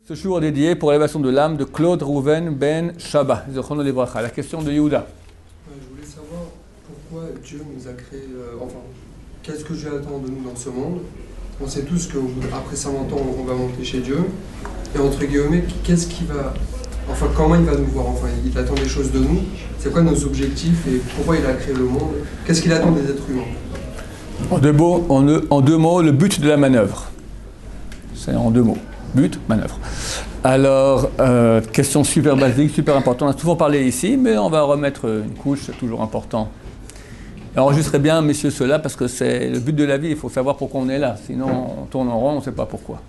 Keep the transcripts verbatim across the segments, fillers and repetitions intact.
Ce jour est dédié pour l'élévation de l'âme de Claude Rouven Ben Shaba. La question de Yehuda. Je voulais savoir pourquoi Dieu nous a créé, euh, enfin, qu'est-ce que Dieu attend de nous dans ce monde. On sait tous qu'après cinquante ans, on va monter chez Dieu. Et entre guillemets, qu'est-ce qu'il va, enfin, comment il va nous voir, enfin, il attend des choses de nous. C'est quoi nos objectifs et pourquoi il a créé le monde? Qu'est-ce qu'il attend des êtres humains? En deux mots, en deux, en deux mots, le but de la manœuvre. C'est en deux mots. But, manœuvre. Alors, euh, question super basique, super importante. On a souvent parlé ici, mais on va remettre une couche, c'est toujours important. Et enregistrez bien, messieurs, cela, parce que c'est le but de la vie, il faut savoir pourquoi on est là. Sinon, on tourne en rond, on ne sait pas pourquoi.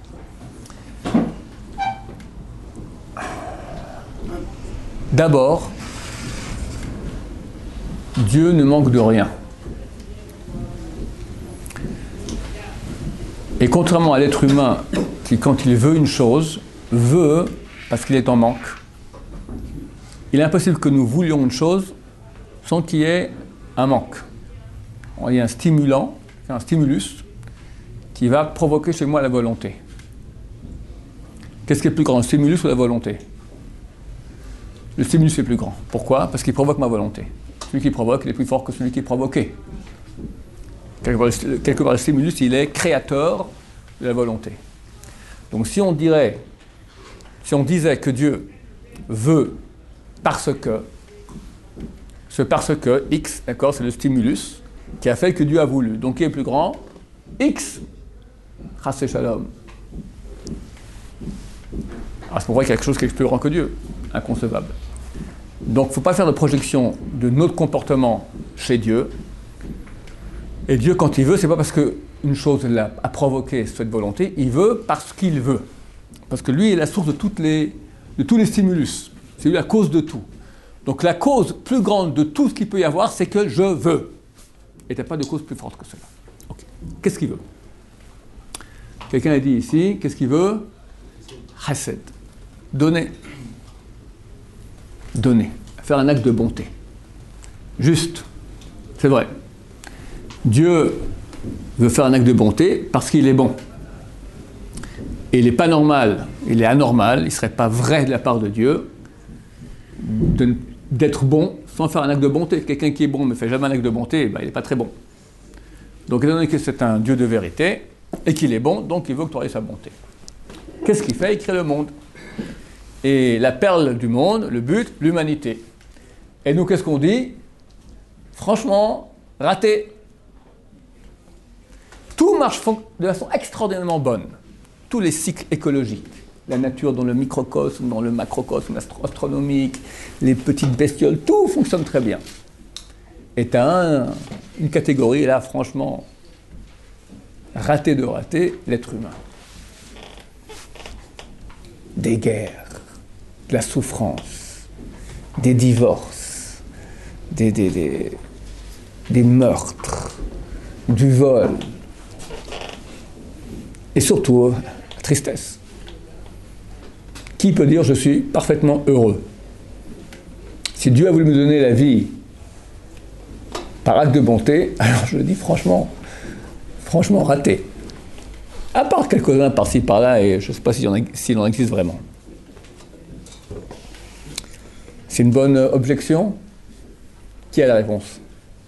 D'abord, Dieu ne manque de rien. Et contrairement à l'être humain, qui quand il veut une chose, veut parce qu'il est en manque, il est impossible que nous voulions une chose sans qu'il y ait un manque. Il y a un stimulant, un stimulus, qui va provoquer chez moi la volonté. Qu'est-ce qui est plus grand, le stimulus ou la volonté? Le stimulus est plus grand. Pourquoi? Parce qu'il provoque ma volonté. Celui qui provoque, il est plus fort que celui qui est provoqué. Quelque part, quelque part, le stimulus, il est créateur de la volonté. Donc si on dirait, si on disait que Dieu veut parce que, ce parce que, X, d'accord, c'est le stimulus qui a fait que Dieu a voulu. Donc qui est plus grand? X, Chassé Shalom. À ce moment-là, il y a quelque chose qui est plus grand que Dieu, inconcevable. Donc il ne faut pas faire de projection de notre comportement chez Dieu. Et Dieu, quand il veut, c'est pas parce qu'une chose l'a, a provoqué cette volonté, il veut parce qu'il veut. Parce que lui est la source de, toutes les, de tous les stimulus. C'est lui la cause de tout. Donc la cause plus grande de tout ce qu'il peut y avoir, c'est que je veux. Et il n'y a pas de cause plus forte que cela. Okay. Qu'est-ce qu'il veut? Quelqu'un a dit ici, qu'est-ce qu'il veut? Chesed. Donner. Donner. Faire un acte de bonté. Juste. C'est vrai. Dieu veut faire un acte de bonté parce qu'il est bon. Et il n'est pas normal, il est anormal, il ne serait pas vrai de la part de Dieu de, d'être bon sans faire un acte de bonté. Quelqu'un qui est bon ne fait jamais un acte de bonté, ben, il n'est pas très bon. Donc étant donné que c'est un Dieu de vérité et qu'il est bon, donc il veut que tu aurais sa bonté. Qu'est-ce qu'il fait? Il crée le monde. Et la perle du monde, le but, l'humanité. Et nous, qu'est-ce qu'on dit? Franchement, raté. Tout marche de façon extraordinairement bonne. Tous les cycles écologiques, la nature dans le microcosme, dans le macrocosme astro- astronomique, les petites bestioles, tout fonctionne très bien. Et tu as un, une catégorie, là, franchement, raté de raté, l'être humain. Des guerres, de la souffrance, des divorces, des, des, des, des meurtres, du vol. Et surtout, la tristesse. Qui peut dire « je suis parfaitement heureux » ? Si Dieu a voulu me donner la vie par acte de bonté, alors je le dis franchement, franchement raté. À part quelques-uns par-ci, par-là, et je ne sais pas s'il en, s'il en existe vraiment. C'est une bonne objection ? Qui a la réponse ?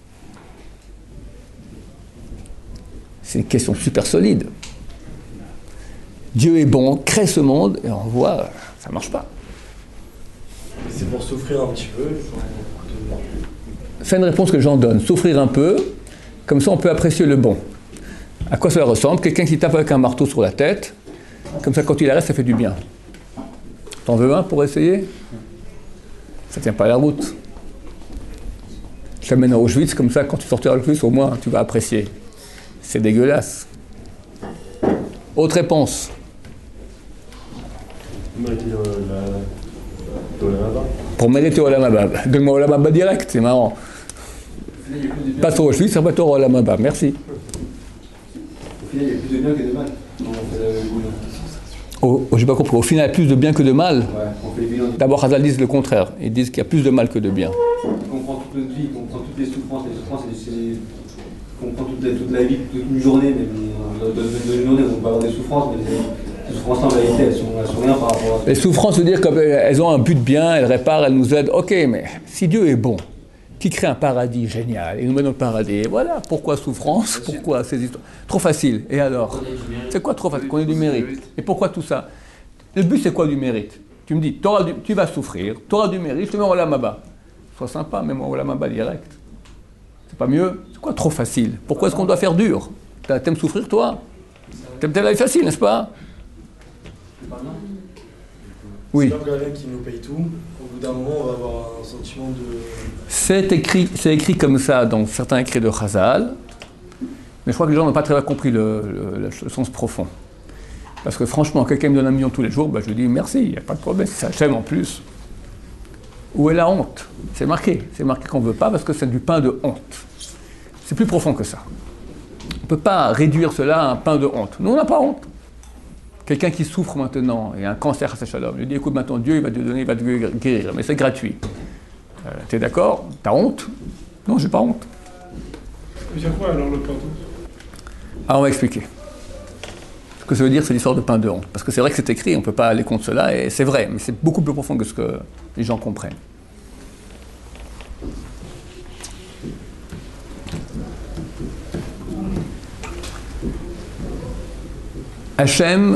C'est une question super solide. Dieu est bon, crée ce monde, et on voit, ça ne marche pas. C'est pour souffrir un petit peu. C'est une réponse que les gens donnent. Souffrir un peu, comme ça on peut apprécier le bon. À quoi cela ressemble? Quelqu'un qui tape avec un marteau sur la tête, comme ça quand il arrête, ça fait du bien. T'en veux un pour essayer? Ça ne tient pas la route. Je t'amène à Auschwitz, comme ça quand tu sortiras le plus, au moins tu vas apprécier. C'est dégueulasse. Autre réponse? Pour mériter Olam Haba. Donne-moi Olam Haba direct, c'est marrant. Pas sur Auschwitz, ça va être Olam Haba. Merci. Au final, il y a plus de bien que de mal. Oh, oh, j'ai pas compris. Au final, il y a plus de bien que de mal. Ouais, on fait les bilans. D'abord, Hazal disent le contraire. Ils disent qu'il y a plus de mal que de bien. On comprend toute notre vie, on comprend toutes les souffrances. Les souffrances, c'est, c'est, on comprend toute la, toute la vie, toute une journée. Même dans, dans une journée, on va avoir des souffrances, mais Ces souffrances, en réalité, elles sont, elles sont rien par rapport à ça. Les souffrances veut dire qu'elles ont un but bien, elles réparent, elles nous aident. Ok, mais si Dieu est bon, qui crée un paradis génial, il nous met dans le paradis, et voilà, pourquoi souffrance, pourquoi ces histoires? Trop facile, et alors? C'est quoi trop facile? Qu'on ait du mérite. Et pourquoi tout ça? Le but c'est quoi du mérite? Tu me dis, du, tu vas souffrir, tu auras du mérite, je te mets au Olam. Sois sympa, mets-moi au Olam direct. C'est pas mieux? C'est quoi trop facile? Pourquoi est-ce qu'on doit faire dur? T'aimes souffrir toi? T'aimes la vie facile, n'est-ce pas? Oui. C'est comme quelqu'un qui nous paye tout, au bout d'un moment on va avoir un sentiment de... C'est écrit, c'est écrit comme ça dans certains écrits de Chazal, mais je crois que les gens n'ont pas très bien compris le, le, le sens profond. Parce que franchement, quelqu'un me donne un million tous les jours, ben je dis merci, il n'y a pas de problème, si ça j'aime en plus. Où est la honte? C'est marqué, c'est marqué qu'on ne veut pas parce que c'est du pain de honte. C'est plus profond que ça. On ne peut pas réduire cela à un pain de honte. Nous, on n'a pas honte. Quelqu'un qui souffre maintenant, et un cancer à sa shalom, lui dit écoute, maintenant Dieu il va te donner, il va te guérir, mais c'est gratuit. Euh, T'es d'accord? T'as honte? Non, j'ai pas honte. C'est quoi alors le pain de honte? Alors on va expliquer. Ce que ça veut dire, c'est l'histoire de pain de honte. Parce que c'est vrai que c'est écrit, on ne peut pas aller contre cela, et c'est vrai, mais c'est beaucoup plus profond que ce que les gens comprennent. Hachem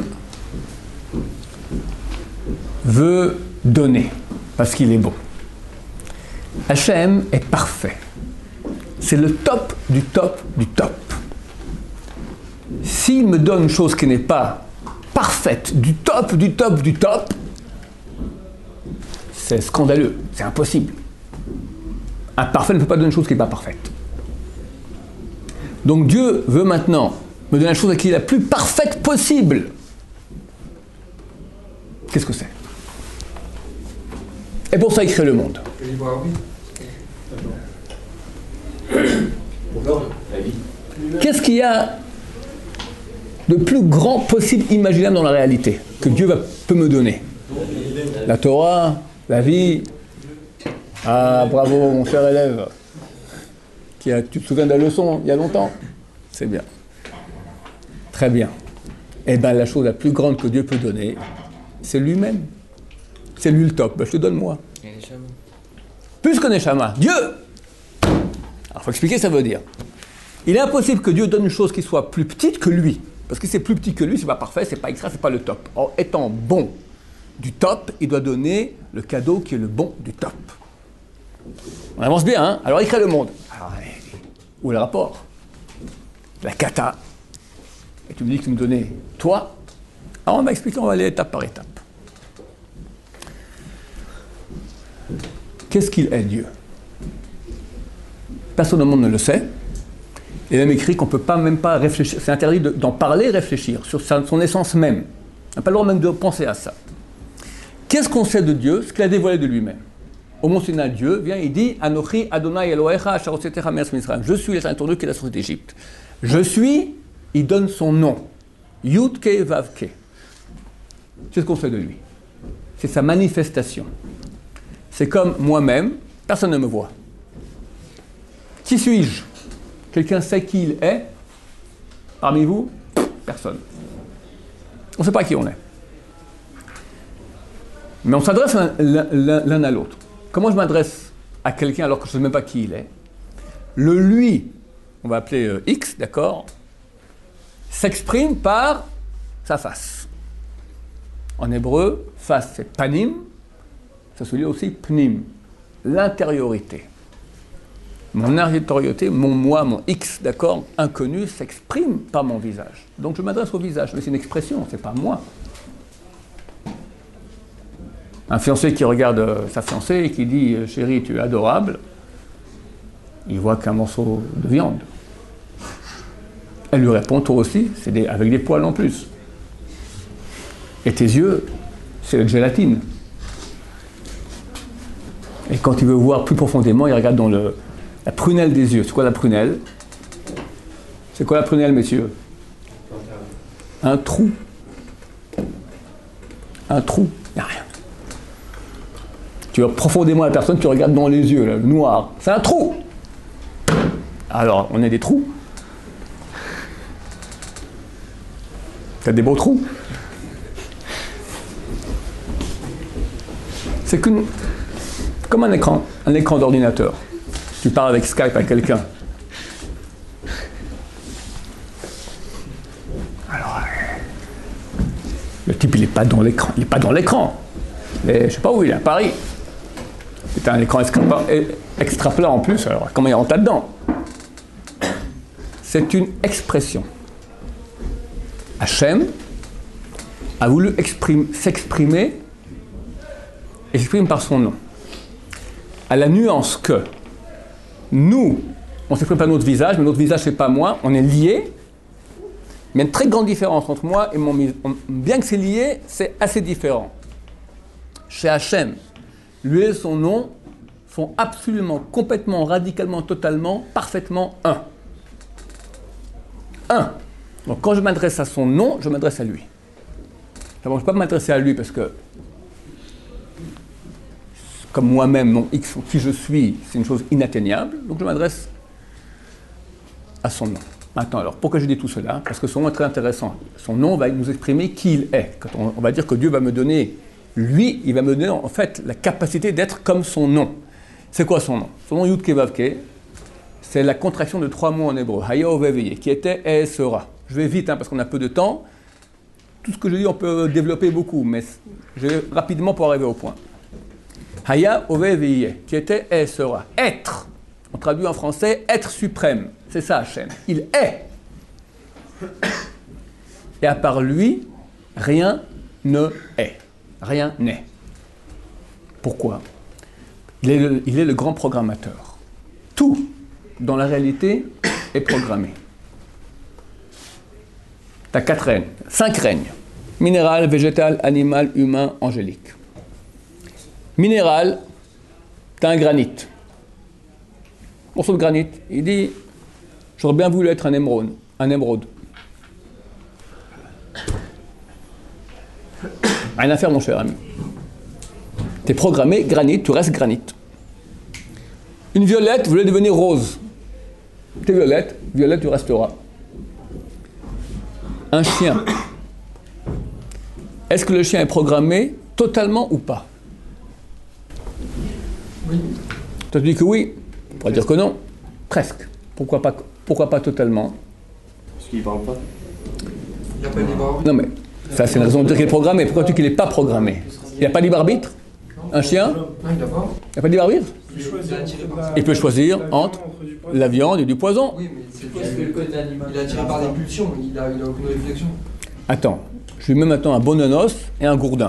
veut donner, parce qu'il est bon. Hachem est parfait. C'est le top du top du top. S'il me donne une chose qui n'est pas parfaite, du top, du top, du top, c'est scandaleux, c'est impossible. Un parfait ne peut pas donner une chose qui n'est pas parfaite. Donc Dieu veut maintenant me donner la chose qui est la plus parfaite possible. Qu'est-ce que c'est? Et pour ça, il crée le monde. Le libre arbitre. La vie. Qu'est-ce qu'il y a de plus grand possible, imaginable dans la réalité, que Dieu va, peut me donner? La Torah, la vie. Ah, bravo, mon cher élève. Qui a, tu te souviens de la leçon il y a longtemps? C'est bien. Très bien. Eh bien, la chose la plus grande que Dieu peut donner, c'est lui-même. C'est lui le top. Ben, je te donne moi. Plus que Neshama. Dieu! Alors, il faut expliquer ce que ça veut dire. Il est impossible que Dieu donne une chose qui soit plus petite que lui. Parce que c'est plus petit que lui, c'est pas parfait, c'est pas extra, c'est pas le top. Or, étant bon du top, il doit donner le cadeau qui est le bon du top. On avance bien, hein? Alors, il crée le monde. Alors, où est le rapport? La cata. Et tu me dis que tu me donnais toi. Alors, on va expliquer, on va aller étape par étape. Qu'est-ce qu'il est, Dieu? Personne au monde ne le sait. Et même écrit qu'on ne peut pas même pas réfléchir. C'est interdit de, d'en parler et réfléchir sur sa, son essence même. On n'a pas le droit même de penser à ça. Qu'est-ce qu'on sait de Dieu? Ce qu'il a dévoilé de lui-même. Au Mont Sinaï, Dieu vient, il dit Anochi Adonai Elohecha Asher Hotzetecha Me'eretz Mitzrayim. Je suis l'Éternel Dieu qui l'a sorti d'Égypte. Je suis, il donne son nom. Yud-Ke Vav-Ke. C'est ce qu'on sait de lui. C'est sa manifestation. C'est comme moi-même, personne ne me voit. Qui suis-je? Quelqu'un sait qui il est? Parmi vous? Personne. On ne sait pas qui on est. Mais on s'adresse l'un, l'un à l'autre. Comment je m'adresse à quelqu'un alors que je ne sais même pas qui il est? Le lui, on va appeler euh, X, d'accord, s'exprime par sa face. En hébreu, face c'est panim, ça se lit aussi pnim, l'intériorité. Mon intériorité, mon moi, mon X, d'accord, inconnu, s'exprime par mon visage. Donc je m'adresse au visage, mais c'est une expression, c'est pas moi. Un fiancé qui regarde euh, sa fiancée et qui dit « Chérie, tu es adorable », il voit qu'un morceau de viande. Elle lui répond « Toi aussi, c'est des, avec des poils en plus. Et tes yeux, c'est de gélatine. » Et quand il veut voir plus profondément, il regarde dans le, la prunelle des yeux. C'est quoi la prunelle? C'est quoi la prunelle, messieurs? Un trou. Un trou. Il n'y a rien. Tu vas profondément la personne, tu regardes dans les yeux, là, le noir. C'est un trou. Alors, on a des trous. T'as des beaux trous. C'est qu'une, comme un écran, un écran d'ordinateur. Tu parles avec Skype à quelqu'un. Alors, le type, il n'est pas dans l'écran. Il n'est pas dans l'écran. Mais je ne sais pas où il est, à Paris. C'est un écran extra, extra plat en plus, alors comment il rentre là-dedans? C'est une expression. Hachem a voulu exprime, s'exprimer et s'exprime par son nom. À la nuance que nous, on ne s'exprime pas notre visage, mais notre visage, c'est pas moi, on est liés. Mais il y a une très grande différence entre moi et mon visage. Bien que c'est lié, c'est assez différent. Chez Hachem, lui et son nom sont absolument, complètement, radicalement, totalement, parfaitement un. Un. Donc quand je m'adresse à son nom, je m'adresse à lui. Je ne peux pas m'adresser à lui parce que, comme moi-même, mon X, qui je suis, c'est une chose inatteignable, donc je m'adresse à son nom. Maintenant alors, pourquoi je dis tout cela? Parce que son nom est très intéressant. Son nom va nous exprimer qui il est. Quand on, on va dire que Dieu va me donner, lui, il va me donner en fait la capacité d'être comme son nom. C'est quoi son nom? Son nom, Yud Ke Vav Ke, c'est la contraction de trois mots en hébreu, Haya Oveveye, qui était et et sera. Je vais vite hein, parce qu'on a peu de temps. Tout ce que je dis, on peut développer beaucoup, mais je vais rapidement pour arriver au point. Haya Oveveye, qui était et et sera. Être. On traduit en français être suprême. C'est ça Hachem. Il est. Et à part lui, rien ne est. Rien n'est. Pourquoi? Il est, le, il est le grand programmateur. Tout, dans la réalité, est programmé. Tu as quatre règnes, cinq règnes. Minéral, végétal, animal, humain, angélique. Minéral, tu as un granit. Morceau de granit. Il dit, j'aurais bien voulu être un émeraude. Un émeraude. Rien à faire, mon cher ami. Tu es programmé granit, tu restes granit. Une violette voulait devenir rose. Tu es violette, violette, tu resteras. Un chien. Est-ce que le chien est programmé totalement ou pas? Oui. Tu dis que oui. On pourrait dire que non. Presque. Pourquoi pas, pourquoi pas totalement? Parce qu'il ne parle pas. Il n'y a pas de libre arbitre. Non mais, ça c'est la raison de dire qu'il est programmé. Pourquoi tu dis qu'il n'est pas programmé? Il n'y a pas de libre arbitre? Un chien? Non, il n'a pas. Il n'y a pas de libre arbitre? Il est attiré par ça. Il peut choisir entre la viande et du poison. Oui, mais c'est le côté animal. Il est attiré par des pulsions, il n'a il a aucune réflexion. Attends, je lui mets maintenant un bon nonos et un gourdin.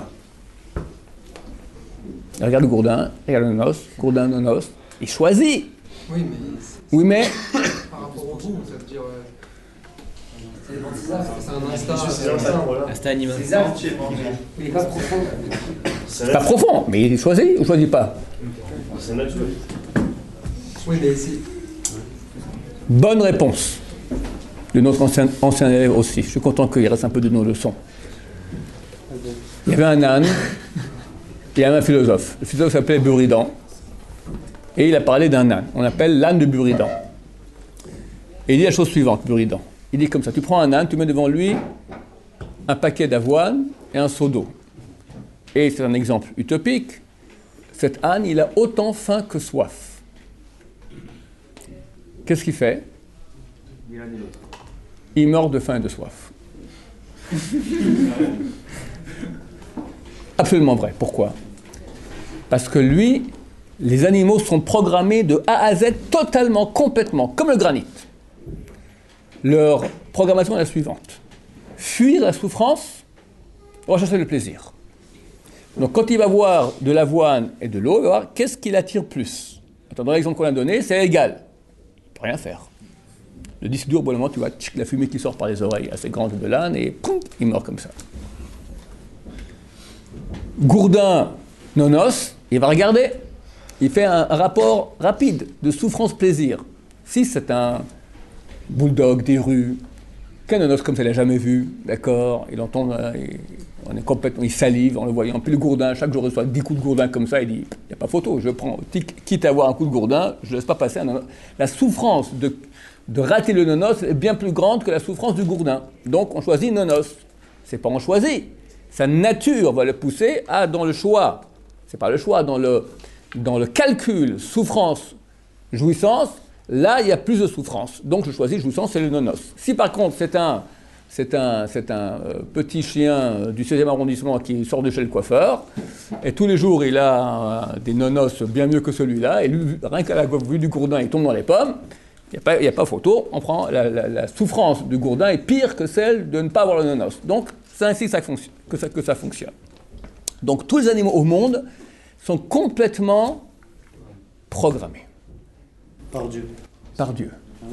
Il regarde le gourdin, il regarde le nonos, gourdin, nonos, il choisit. Oui, mais Oui, mais par rapport au goût, ça veut dire. euh, C'est un instinct. C'est C'est un un instinct. voilà. C'était animal. Il n'est pas profond. c'est pas profond, mais il choisit ou il choisit pas. C'est naturel. Oui, mais c'est. Bonne réponse de notre ancien, ancien élève aussi. Je suis content qu'il reste un peu de nos leçons. Il y avait un âne, il y avait un philosophe. Le philosophe s'appelait Buridan. Et il a parlé d'un âne. On appelle l'âne de Buridan. Et il dit la chose suivante, Buridan. Il dit comme ça, tu prends un âne, tu mets devant lui un paquet d'avoine et un seau d'eau. Et c'est un exemple utopique. Cet âne, il a autant faim que soif. Qu'est-ce qu'il fait? Il meurt de faim et de soif. Absolument vrai. Pourquoi? Parce que lui, les animaux sont programmés de A à Z totalement, complètement, comme le granit. Leur programmation est la suivante. Fuir la souffrance, rechercher le plaisir. Donc quand il va voir de l'avoine et de l'eau, il va voir qu'est-ce qui l'attire plus. Dans l'exemple qu'on a donné, c'est égal. Il ne peut rien faire. Le disque dur, au bout d'un moment, tu vois tchic, la fumée qui sort par les oreilles assez grande de l'âne et poum, il meurt comme ça. Gourdin, nonos, il va regarder. Il fait un, un rapport rapide de souffrance-plaisir. Si c'est un bulldog des rues, qu'un nonos comme ça, il n'a jamais vu, d'accord, il entend, il, on est complètement, il salive en le voyant. Puis le gourdin, chaque jour, il reçoit dix coups de gourdin comme ça, il dit, il n'y a pas photo, je prends, quitte à avoir un coup de gourdin, je ne laisse pas passer un nonos. La souffrance de, de rater le nonos est bien plus grande que la souffrance du gourdin. Donc on choisit nonos. C'est pas on choisit. Sa nature va le pousser à, dans le choix. c'est pas le choix, dans le, dans le calcul souffrance-jouissance, là, il y a plus de souffrance. Donc, je choisis jouissance, c'est le nonos. Si par contre, c'est un, c'est un, c'est un euh, petit chien du seizième arrondissement qui sort de chez le coiffeur, et tous les jours, il a euh, des nonos bien mieux que celui-là, et lui, rien qu'à la vue du gourdin, il tombe dans les pommes, il n'y a, a pas photo, on prend la, la, la souffrance du gourdin est pire que celle de ne pas avoir le nonos. Donc, c'est ainsi que ça, que, ça, que ça fonctionne. Donc, tous les animaux au monde sont complètement programmés. Par Dieu. Par Dieu.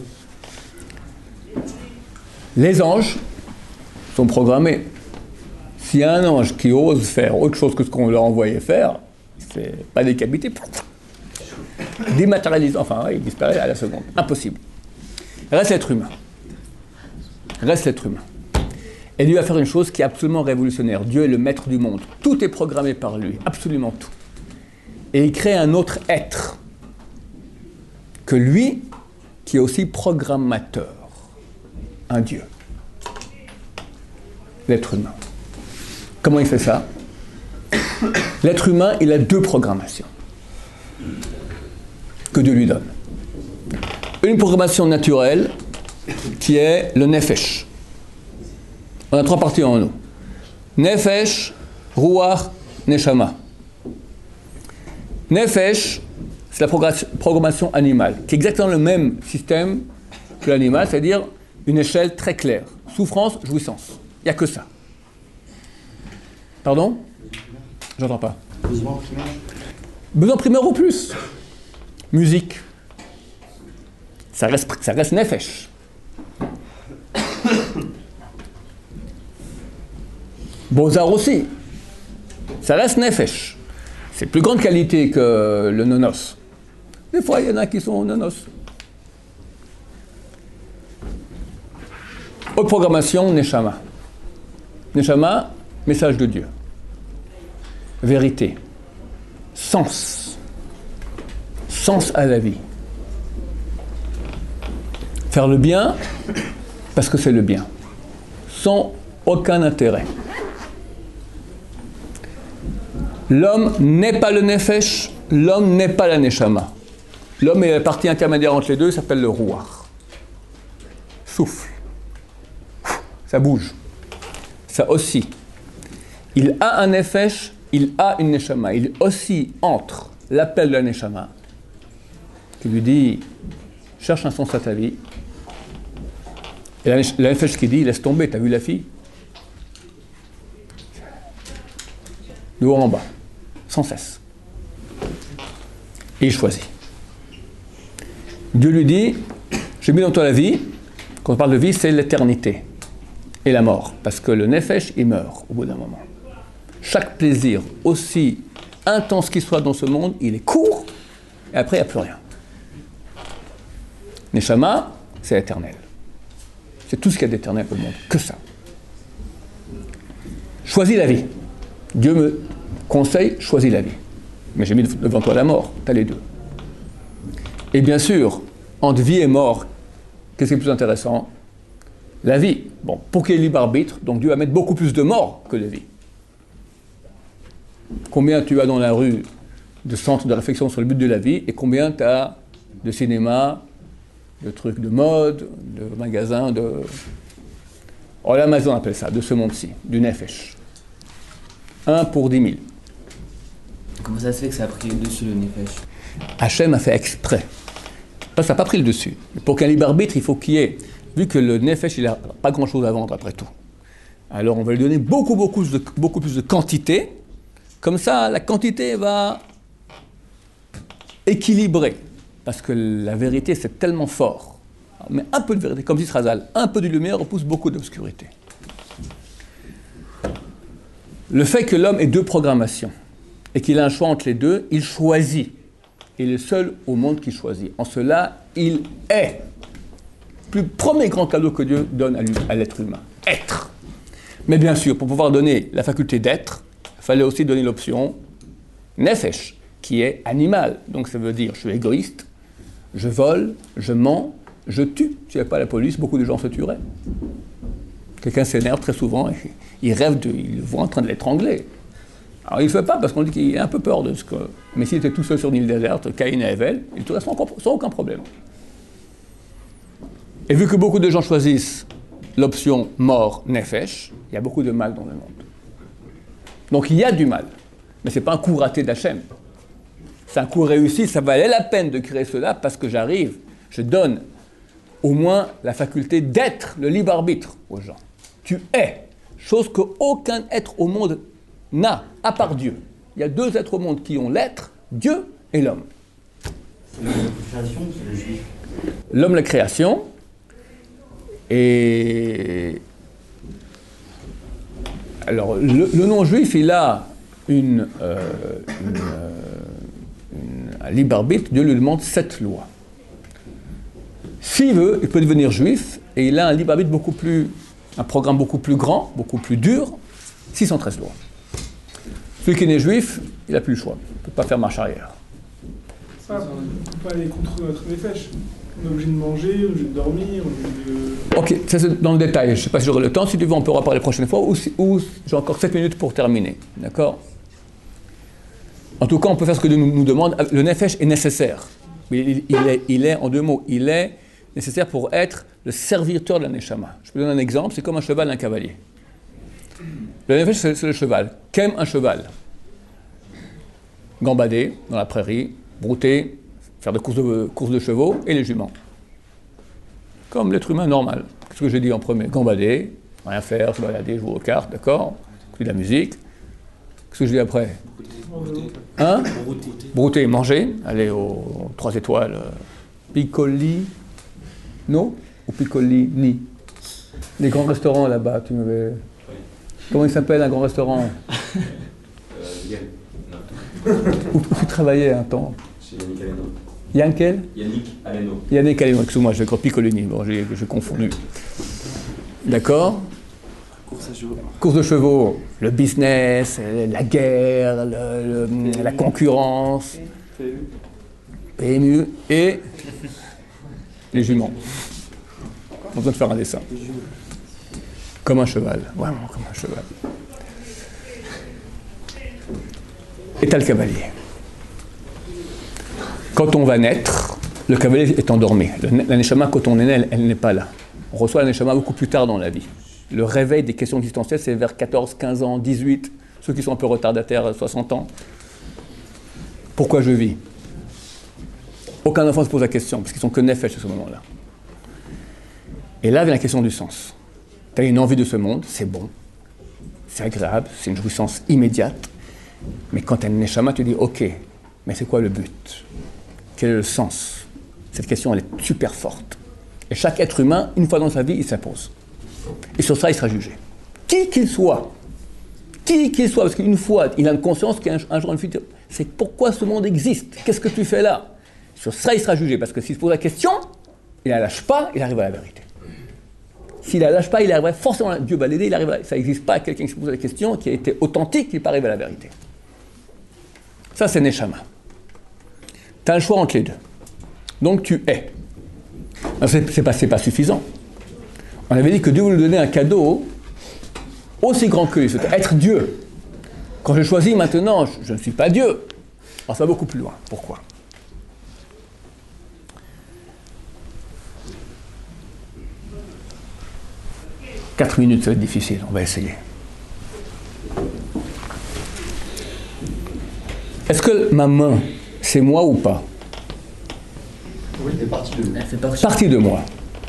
Les anges sont programmés. S'il y a un ange qui ose faire autre chose que ce qu'on leur envoyait faire, c'est pas décapité, dématérialisé, enfin, ouais, il disparaît à la seconde. Impossible. Reste l'être humain. Reste l'être humain. Et lui va faire une chose qui est absolument révolutionnaire. Dieu est le maître du monde. Tout est programmé par lui, absolument tout. Et il crée un autre être que lui, qui est aussi programmateur. Un Dieu. L'être humain. Comment il fait ça? L'être humain, il a deux programmations que Dieu lui donne. Une programmation naturelle qui est le nefesh. On a trois parties en nous. Nefesh, ruach, neshama. Nefesh, c'est la programmation animale, qui est exactement le même système que l'animal, c'est-à-dire une échelle très claire. Souffrance, jouissance. Il n'y a que ça. Pardon? J'entends pas. Besoin primaire. Besoin primaire ou plus. Musique. Ça reste, ça reste nefesh. Beaux-arts aussi. Ça reste nefesh. C'est plus grande qualité que le nonos. Des fois, il y en a qui sont nonos. Haute programmation, neshama. Neshama, message de Dieu. Vérité. Sens. Sens à la vie. Faire le bien parce que c'est le bien. Sans aucun intérêt. L'homme n'est pas le nefesh, l'homme n'est pas la neshama. L'homme est la partie intermédiaire entre les deux, s'appelle le ruach. Souffle. Ça bouge. Ça oscille. Il a un nefesh, il a une neshama. Il oscille entre l'appel de la neshama, qui lui dit « cherche un sens à ta vie », et la, la nefesh qui dit « laisse tomber, t'as vu la fille ?» De haut en bas, sans cesse. Et il choisit. Dieu lui dit « j'ai mis dans toi la vie », quand on parle de vie, c'est l'éternité et la mort, parce que le nefesh, il meurt au bout d'un moment. Chaque plaisir, aussi intense qu'il soit dans ce monde, il est court, et après, il n'y a plus rien. Neshama, c'est éternel. C'est tout ce qu'il y a d'éternel au monde, que ça. Choisis la vie. Dieu me conseille, choisis la vie. Mais j'ai mis devant toi la mort, tu as les deux. Et bien sûr, entre vie et mort, qu'est-ce qui est plus intéressant? La vie. Bon, pour qu'il y ait libre arbitre, donc Dieu va mettre beaucoup plus de morts que de vie. Combien tu as dans la rue de centres de réflexion sur le but de la vie, et combien tu as de cinéma, de trucs de mode, de magasins, de... Oh, l'Amazon appelle ça, de ce monde-ci, du nefesh. Un pour dix mille. Comment ça se fait que ça a pris le dessus, le nefesh? Hachem a fait exprès. Parce que ça n'a pas pris le dessus. Pour qu'un libre arbitre, il faut qu'il y ait... Vu que le nefesh, il n'a pas grand-chose à vendre après tout. Alors on va lui donner beaucoup, beaucoup, de, beaucoup plus de quantité. Comme ça, la quantité va équilibrer. Parce que la vérité, c'est tellement fort. Mais un peu de vérité, comme dit Srazal, un peu de lumière repousse beaucoup d'obscurité. Le fait que l'homme ait deux programmations et qu'il a un choix entre les deux, il choisit. Il est le seul au monde qui choisit. En cela, il est. Le premier grand cadeau que Dieu donne à, lui, à l'être humain. Être. Mais bien sûr, pour pouvoir donner la faculté d'être, il fallait aussi donner l'option nefesh, qui est animal. Donc ça veut dire, je suis égoïste, je vole, je mens, je tue. S'il n'y avait pas la police, beaucoup de gens se tueraient. Quelqu'un s'énerve très souvent, et il rêve, de, il le voit en train de l'étrangler. Alors il ne le fait pas parce qu'on dit qu'il a un peu peur de ce que... Mais s'il était tout seul sur une île déserte, Caïn et Abel, il tout reste sans, sans aucun problème. Et vu que beaucoup de gens choisissent l'option mort, nefesh, il y a beaucoup de mal dans le monde. Donc il y a du mal, mais ce n'est pas un coup raté d'Hachem. C'est un coup réussi, ça valait la peine de créer cela parce que j'arrive, je donne au moins la faculté d'être le libre arbitre aux gens. Tu es, chose qu'aucun être au monde n'a, à part Dieu. Il y a deux êtres au monde qui ont l'être, Dieu et l'homme. C'est la création, c'est le juif. L'homme, la création, et... Alors, le, le non-juif, il a une, euh, une, euh, une, un libre arbitre, Dieu lui demande sept lois. S'il veut, il peut devenir juif, et il a un libre arbitre beaucoup plus, un programme beaucoup plus grand, beaucoup plus dur, six cent treize lois. Celui qui est né juif, il n'a plus le choix, il ne peut pas faire marche arrière. Ça, on ne peut pas aller contre notre nefesh. On est obligé de manger, on est obligé de dormir, on est obligé de... Ok, ça c'est dans le détail, je ne sais pas si j'aurai le temps, si tu veux on peut en reparler la prochaine fois, ou, si, ou j'ai encore sept minutes pour terminer, d'accord? En tout cas, on peut faire ce que Dieu nous, nous demande, le nefesh est nécessaire, mais il, il, est, il est, en deux mots, il est nécessaire pour être le serviteur de la neshama. Je peux donner un exemple, c'est comme un cheval et un cavalier. Le nefesh, c'est, c'est le cheval. Qu'aime un cheval? Gambader dans la prairie, brouter, faire des courses de, courses de chevaux et les juments. Comme l'être humain normal. Qu'est-ce que j'ai dit en premier? Gambader, rien faire, se balader, jouer aux cartes, d'accord? Écouter de la musique. Qu'est-ce que je dis après? Hein? Brouter, manger, aller aux trois étoiles. Piccoli, non? Ou Piccoli, ni? Les grands restaurants là-bas, tu m'avais... Comment il s'appelle un grand restaurant? euh, où, où tu travaillais un temps? C'est Yannick Aleno. Yankel? Yannick Aleno. Yannick Aleno, excuse-moi, j'ai Piccolini, bon, j'ai, j'ai confondu. D'accord? Course à chevaux. Course de chevaux, le business, la guerre, le, le, la concurrence, P M U et les juments. On a besoin de faire un dessin. Comme un cheval, vraiment comme un cheval. Et t'as le cavalier. Quand on va naître, le cavalier est endormi. La neshama, quand on est né, elle, elle n'est pas là. On reçoit la neshama beaucoup plus tard dans la vie. Le réveil des questions existentielles, c'est vers quatorze, quinze ans, dix-huit, ceux qui sont un peu retardataires, soixante ans. Pourquoi je vis? Aucun enfant se pose la question, parce qu'ils sont que nefesh à ce moment-là. Et là vient la question du sens. Tu as une envie de ce monde, c'est bon, c'est agréable, c'est une jouissance immédiate, mais quand tu as une neshama, tu dis, ok, mais c'est quoi le but? Quel est le sens? Cette question, elle est super forte. Et chaque être humain, une fois dans sa vie, il s'impose. Et sur ça, il sera jugé. Qui qu'il soit, qui qu'il soit, parce qu'une fois, il a une conscience qu'un un jour, une fuite, c'est pourquoi ce monde existe? Qu'est-ce que tu fais là? Sur ça, il sera jugé, parce que s'il se pose la question, il ne la lâche pas, il arrive à la vérité. S'il ne la lâche pas, il arriverait forcément, Dieu va l'aider, il arrive à, ça n'existe pas quelqu'un qui se pose la question, qui a été authentique, qui peut arriver à la vérité. Ça, c'est Neshama. Tu as le choix entre les deux. Donc, tu es. Ce n'est pas, c'est pas suffisant. On avait dit que Dieu voulait nous donner un cadeau aussi grand que lui, c'est être Dieu. Quand je choisis maintenant, je, je ne suis pas Dieu. Alors, ça va beaucoup plus loin. Pourquoi? Quatre minutes, ça va être difficile. On va essayer. Est-ce que ma main, c'est moi ou pas? Oui, c'est partie de Elle fait partie. Partie de moi.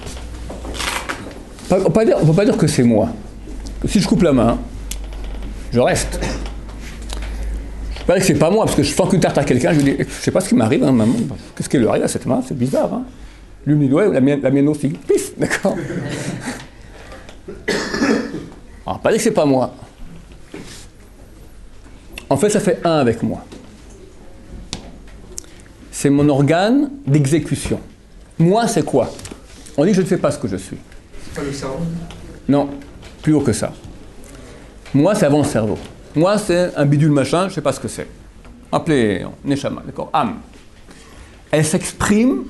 On ne peut pas dire que c'est moi. Si je coupe la main, je reste. Je ne peux pas dire que c'est pas moi, parce que je sens qu'une tarte à quelqu'un, je lui dis, je ne sais pas ce qui m'arrive, hein, maman. Qu'est-ce qui lui arrive à cette main? C'est bizarre. Hein. Lui me dit, ouais, la mienne, la mienne aussi. Pif, d'accord. Alors, pas dire que c'est pas moi. En fait, ça fait un avec moi. C'est mon organe d'exécution. Moi, c'est quoi? On dit que je ne sais pas ce que je suis. C'est pas le cerveau. Non, plus haut que ça. Moi, c'est avant le cerveau. Moi, c'est un bidule machin, je ne sais pas ce que c'est. Appelez Neshama, d'accord? Âme. Elle s'exprime,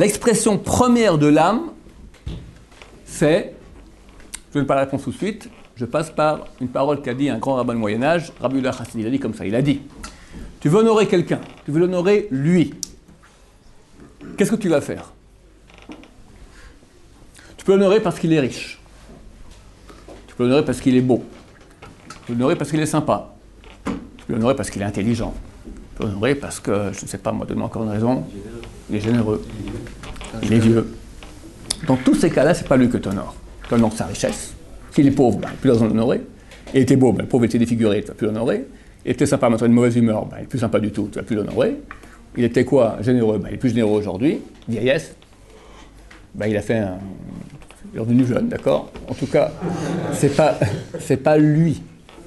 l'expression première de l'âme, c'est, je ne donne pas la réponse tout de suite, je passe par une parole qu'a dit un grand rabbin du Moyen-Âge, Rabbi Yehuda Chassid. Il a dit comme ça, il a dit, tu veux honorer quelqu'un, tu veux l'honorer lui. Qu'est-ce que tu vas faire? Tu peux l'honorer parce qu'il est riche. Tu peux l'honorer parce qu'il est beau. Tu peux l'honorer parce qu'il est sympa. Tu peux l'honorer parce qu'il est intelligent. Tu peux l'honorer parce que, je ne sais pas, moi, donne-moi encore une raison, il est généreux. Il est vieux. Dans tous ces cas-là, ce n'est pas lui que tu honores. Tu honores sa richesse. S'il est pauvre, ben, il n'a plus besoin de l'honorer. Il était beau, ben, le pauvre était défiguré, tu ne vas plus l'honorer. Il était sympa, maintenant une mauvaise humeur, ben, il n'est plus sympa du tout, tu ne vas plus l'honorer. Il était quoi? Généreux, ben, il est plus généreux aujourd'hui. Vieillesse, ben, il a fait un... Il est revenu jeune, d'accord? En tout cas, c'est pas, c'est pas lui.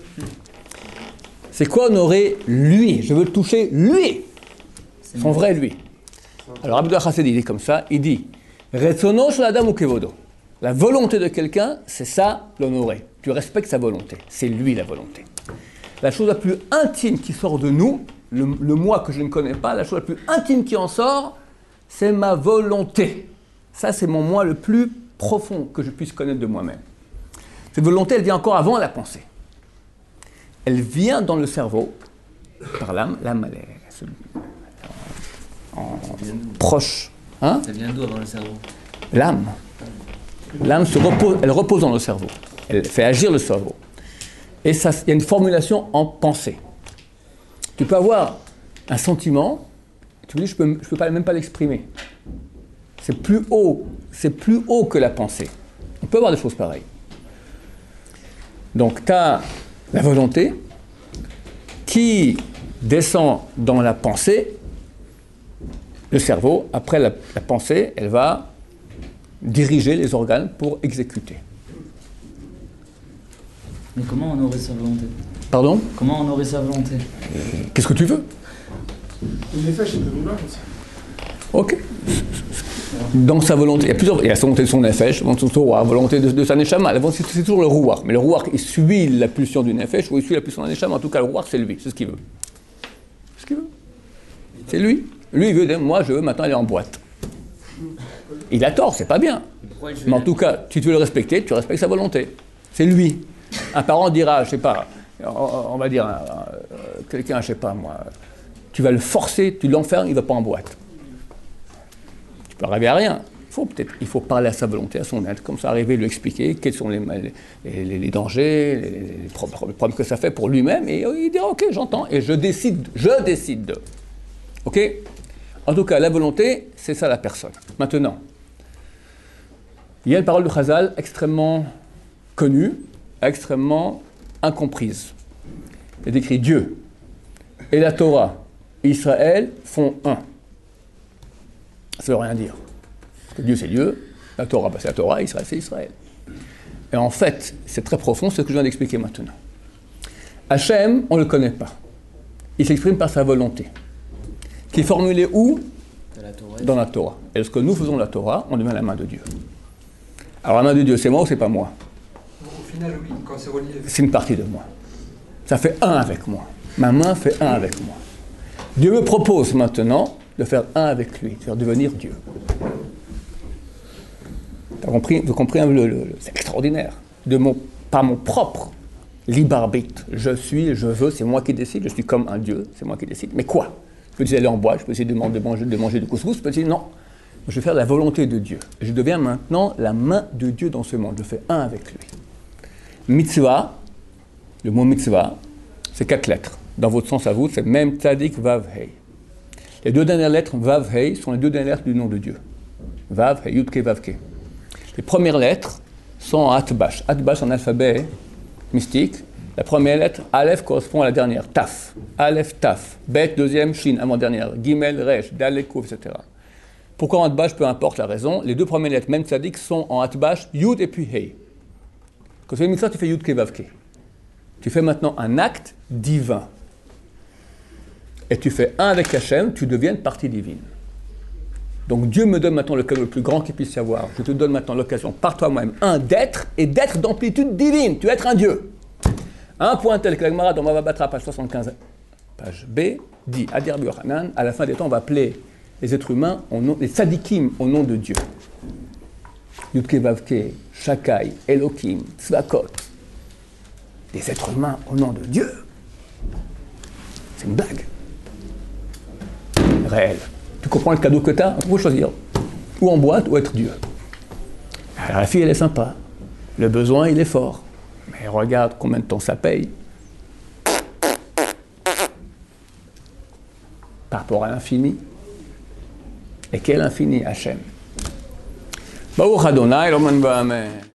C'est quoi honorer lui? Je veux le toucher lui, son vrai lui. Alors Rabbi Yehuda Chassid, il dit comme ça, il dit Retzono shel adam hu kevodo. La volonté de quelqu'un, c'est ça l'honorer. Tu respectes sa volonté, c'est lui la volonté. La chose la plus intime qui sort de nous, le, le moi que je ne connais pas, la chose la plus intime qui en sort, c'est ma volonté. Ça, c'est mon moi le plus profond que je puisse connaître de moi-même. Cette volonté, elle vient encore avant la pensée. Elle vient dans le cerveau, par l'âme. L'âme, elle est en, en proche. Hein? Ça vient d'où avant le cerveau? L'âme. L'âme se repose, elle repose dans le cerveau. Elle fait agir le cerveau. Et ça, il y a une formulation en pensée. Tu peux avoir un sentiment, tu me dis, je peux, je peux pas, même pas l'exprimer. C'est plus haut, c'est plus haut que la pensée. On peut avoir des choses pareilles. Donc, tu as la volonté qui descend dans la pensée, le cerveau. Après la, la pensée, elle va diriger les organes pour exécuter. Mais comment honorer sa volonté? Pardon? Comment honorer sa volonté? Qu'est-ce que tu veux? Le nefesh, il peut vouloir aussi. Ok. Dans sa volonté, il y a plusieurs, il y a sa volonté de son nefesh, la volonté de, de sa neshama. C'est, c'est toujours le rouar. Mais le rouar, il suit la pulsion du nefesh ou il suit la pulsion de la neshama. En tout cas, le rouar, c'est lui, c'est ce qu'il veut. C'est ce qu'il veut. C'est lui. Lui, il veut dire, moi, je veux maintenant aller en boîte. Il a tort, c'est pas bien. Mais en tout cas, tu veux le respecter, tu respectes sa volonté. C'est lui. Un parent dira, je sais pas, on va dire, euh, quelqu'un, je sais pas moi, tu vas le forcer, tu l'enfermes, il va pas en boîte. Tu peux arriver à rien. Il faut peut-être, il faut parler à sa volonté, à son être, comme ça, arriver à lui expliquer quels sont les, les, les, les dangers, les, les, problèmes, les problèmes que ça fait pour lui-même, et il dira, ok, j'entends, et je décide, je décide de. Ok? En tout cas, la volonté, c'est ça la personne. Maintenant, il y a une parole de Chazal extrêmement connue, extrêmement incomprise. Il est écrit Dieu et la Torah et Israël font un. Ça ne veut rien dire. Parce que Dieu c'est Dieu, la Torah bah, c'est la Torah, Israël c'est Israël. Et en fait, c'est très profond, c'est ce que je viens d'expliquer maintenant. Hachem, on ne le connaît pas. Il s'exprime par sa volonté. Qui est formulée où? La Torah. Dans la Torah. Et lorsque nous faisons la Torah, on devient la main de Dieu. Alors la main de Dieu, c'est moi ou c'est pas moi? Au final, oui, quand c'est relié. C'est une partie de moi. Ça fait un avec moi. Ma main fait un avec moi. Dieu me propose maintenant de faire un avec lui, de faire devenir Dieu. T'as compris? Vous comprenez le, le, le, c'est extraordinaire. De mon, par mon propre libre arbitre. Je suis, je veux, c'est moi qui décide. Je suis comme un Dieu, c'est moi qui décide. Mais quoi? Je peux essayer d'aller en bois, je peux essayer de manger, de manger, de manger du couscous, je peux essayer, non. Je vais faire la volonté de Dieu. Je deviens maintenant la main de Dieu dans ce monde. Je fais un avec lui. Mitzvah, le mot mitzvah, c'est quatre lettres. Dans votre sens à vous, c'est Mem Tzadik Vav Hei. Les deux dernières lettres, Vav Hei, sont les deux dernières lettres du nom de Dieu. Vav Hei, Yud Ke Vav Ke. Les premières lettres sont en Atbash. Atbash en alphabet mystique. La première lettre, Aleph, correspond à la dernière, Taf. Aleph, Taf. Bet, deuxième, Shin, avant-dernière. Gimel, Resh, Dalek, Kouf, et cetera. Pourquoi en Atbash? Peu importe la raison. Les deux premières lettres, Mem Tzadik, sont en Atbash, Yud et puis Hei. Quand tu fais mitzvah, tu fais Yud Ke Vav Ke. Tu fais maintenant un acte divin. Et tu fais un avec Hachem, tu deviens une partie divine. Donc Dieu me donne maintenant le cadeau le plus grand qu'il puisse y avoir. Je te donne maintenant l'occasion, par toi-même, un, d'être et d'être d'amplitude divine. Tu vas être un Dieu. Un point tel que l'Agmara dans Bava Batra, page soixante-quinze, page B, dit, Adir Rabbi Yochanan, à la fin des temps, on va appeler les êtres humains, au nom, les tzadikim, au nom de Dieu. Yudke Vavke, Shakai, Elohim, Tzvakot. des êtres humains au nom de Dieu. C'est une blague. Réel. Tu comprends le cadeau que tu as? Il faut choisir. Ou en boîte, ou être Dieu. Alors la fille, elle est sympa. Le besoin, il est fort. Mais regarde combien de temps ça paye. Par rapport à l'infini. Et quel infini, Hachem? Baruch Adonai, l'Oman Ba'amen.